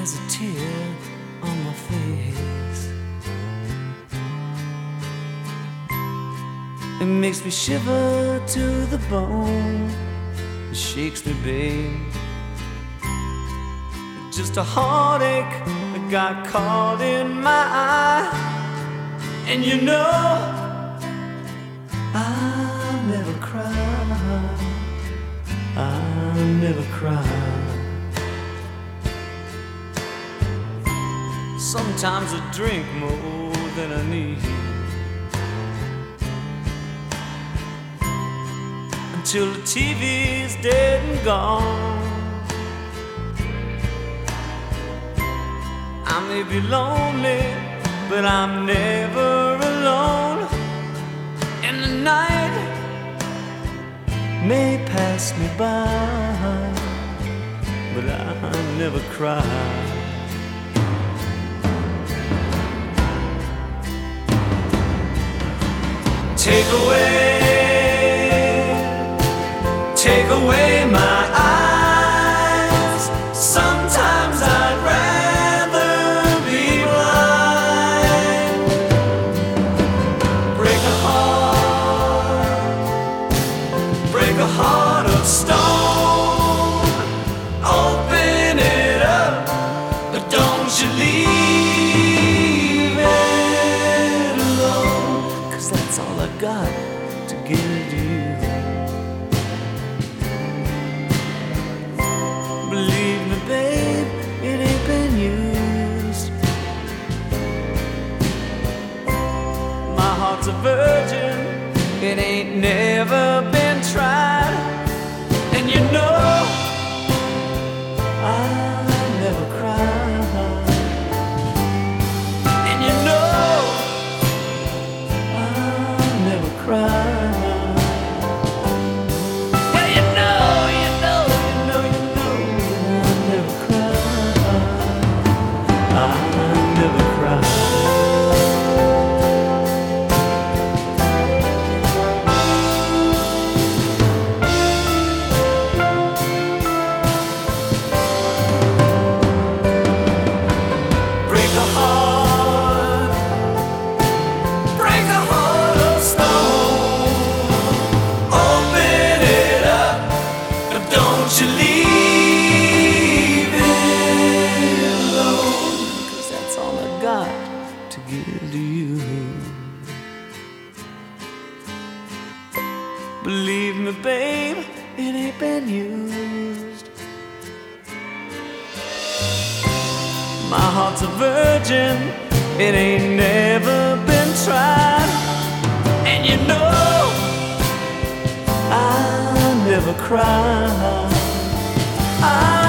there's a tear on my face. It makes me shiver to the bone. It shakes me, babe. Just a heartache that got caught in my eye. And you know I'll never cry. I'll never cry. Sometimes I drink more than I need, until the TV's dead and gone. I may be lonely, but I'm never alone. And the night may pass me by, but I never cry. Take away my eyes. Sometimes I'd rather be blind. Break a heart of stone. Open it up, but don't you leave it alone, 'cause that's all I got to give to you. Believe me, babe, it ain't been used. My heart's a virgin, it ain't never been tried. And you know I'll never cry. And you know I'll never cry. You leave it alone, 'cause that's all I got to give to you. Believe me, babe, it ain't been used. My heart's a virgin, it ain't never been tried. And you know I'll never cry.